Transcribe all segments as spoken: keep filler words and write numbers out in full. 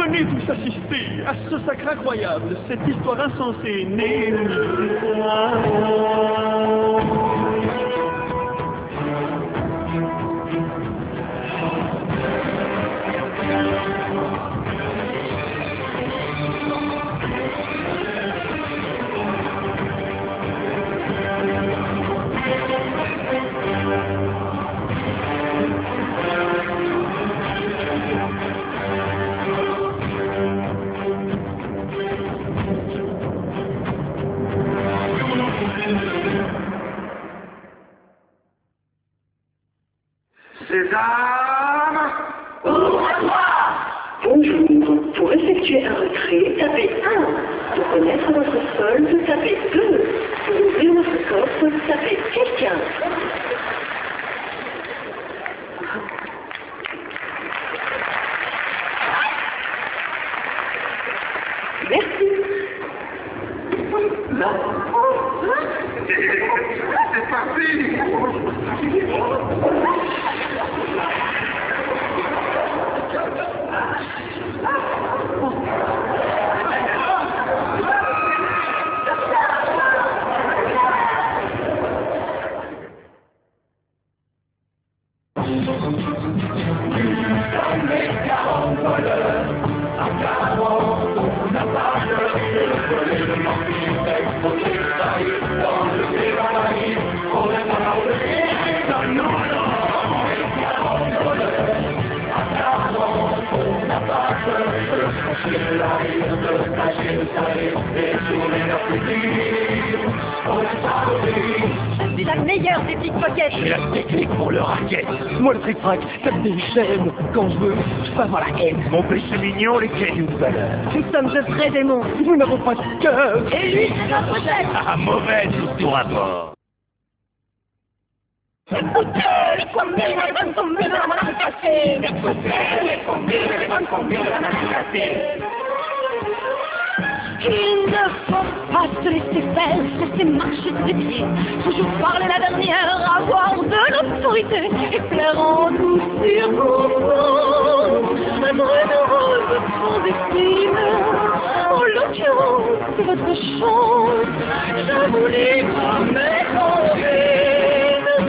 Venez tous assister à ce sacre incroyable, cette histoire insensée née. Sésame! Ouvre à toi! Bonjour. Pour effectuer un retrait, tapez un. Pour connaître votre solde, tapez deux. Pour ouvrir votre coffre, tapez quelqu'un. Merci. Non. C'est parti. C'est la meilleure des pickpockets. J'ai la technique pour le racket. Moi le trick-track, ça me déchaîne. Quand je veux, je peux avoir la haine. Mon péché mignon, les cailloux de valeur. Nous sommes de vrais démons. Nous n'avons pas de cœur. Et lui, c'est notre chef. Ah, mauvais tout rapport. Écoutez, combien les bonnes combines on va se passer. Écoutez, combien les bonnes combines on va se passer. Il ne faut pas se laisser faire, laisser marcher ses pieds. Toujours parler la dernière, avoir de l'autorité. Et plaire en tout sur vous. Être une rose sans estime. En l'occurrence, c'est votre chance. Je vous livre mes combines.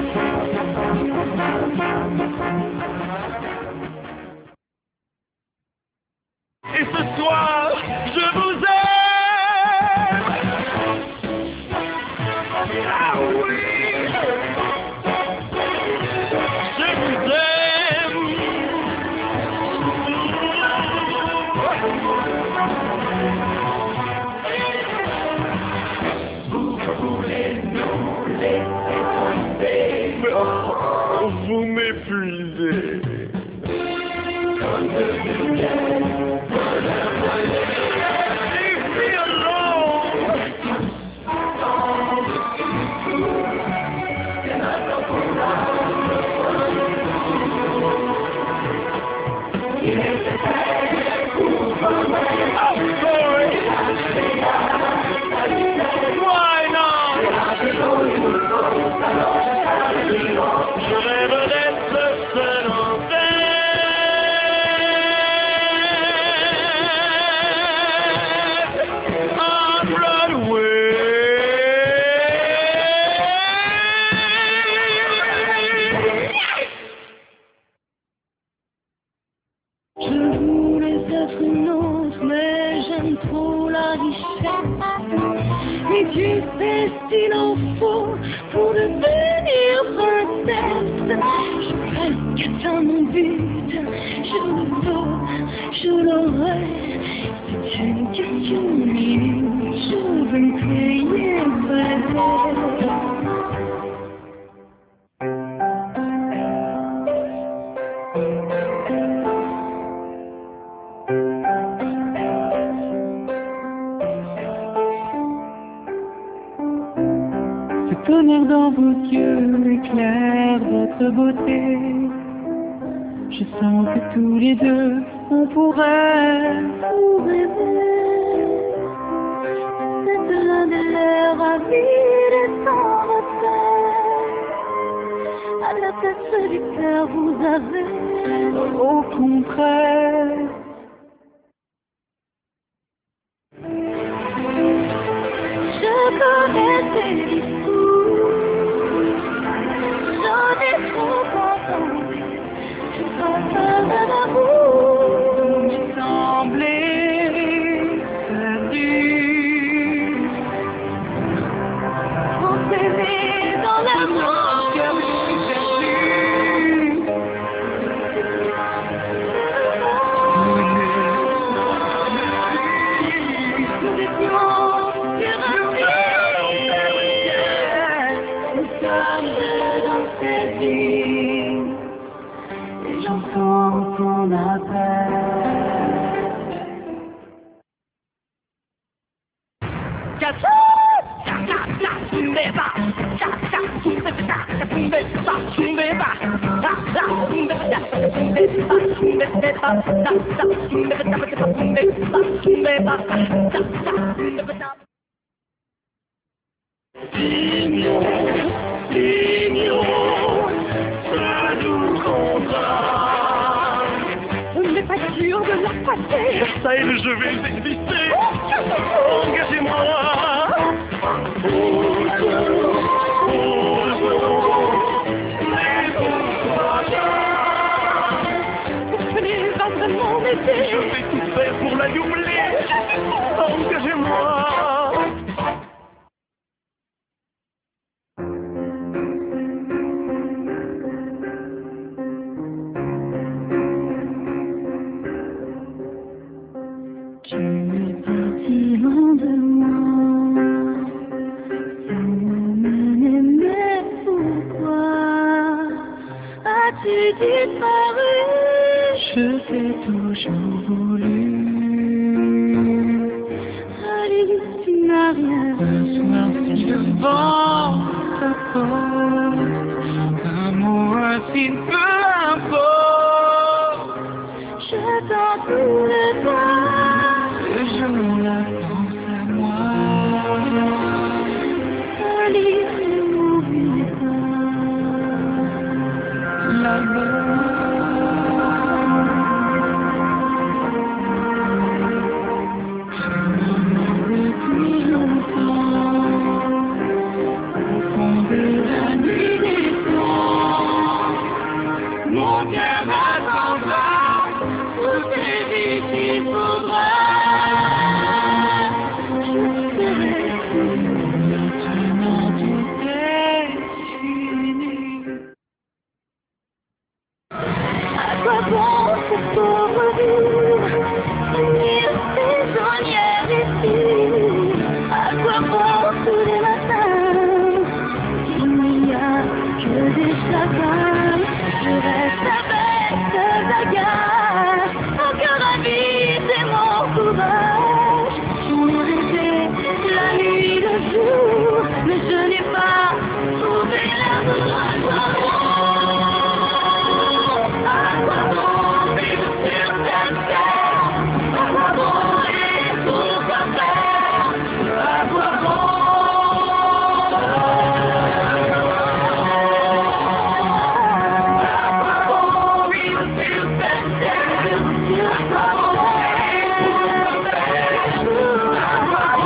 Et ce soir, je vous aime. Ah oui, je vous aime. Vous voulez nous laisser tomber. Mais oh, vous m'épuisez. Comme de lumière. Je rêve d'être seul en tête à Broadway. Je voulais être une autre, mais j'aime trop la richesse. Et tu sais s'il en faut pour devenir princesse. Je presque atteint mon but, je le veux, je l'aurai. C'est une question de minutes, je veux me payer vrai. Ce tonnerre dans vos yeux éclaire votre beauté. Je sens que tous les deux, on pourrait Pour rêver, c'est l'un de l'air avide et sans repère. À la tête solitaire, vous avez au contraire Tout m'est semblé perdu. Enfermé dans la mort, Cœur perdu. nous étions sur un ciel. Nous sommes dans cette vie. Et j'entends ton appel. Signons, signons, ce doux contrat. On n'est pas sûr de leur passer. Versailles, je vais exister. Engagez-moi. Osons, osons, mais pourquoi Je n'ai pas vraiment été. je vais tout faire pour la doubler. Engagez-moi. Tu es parti loin de moi, sans m'aimer, mais pourquoi as-tu disparu? Je t'ai toujours voulu. Allez, tu n'as rien Ce soir, si le vent t'apporte un mot, un signe, peu importe. je t'en tout le temps. Ce jour là pense à moi. Allez, ne m'oublie pas. Là-bas. Depuis longtemps, au fond de la nuit des temps, mon cœur attendra toutes les vies qu'il faudra. Je serai Maintenant tout est fini. à quoi bon cette pauvre vie, finir prisonnière ici? À quoi bon tous les matins, il n'y a que des chagrins? Je reste avec ce bagarre, encore raviser mon courage. J'en ai rêvé la nuit, le jour, mais je n'ai pas trouvé l'amour. À quoi bon vivre sur cette terre? À quoi bon et pourquoi faire? À quoi bon? À quoi bon vivre sur cette terre? À quoi bon et pourquoi faire? À quoi bon?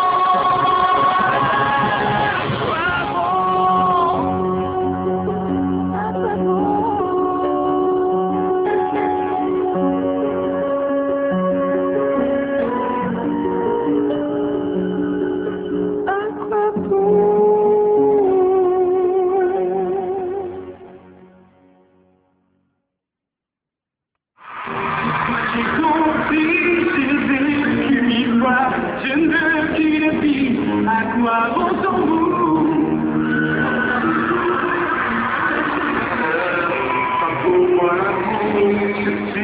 J'ai compris, j'ai vécu mille fois, je ne veux qu'une vie, à quoi bon s'en vous? Pas pour moi, je suis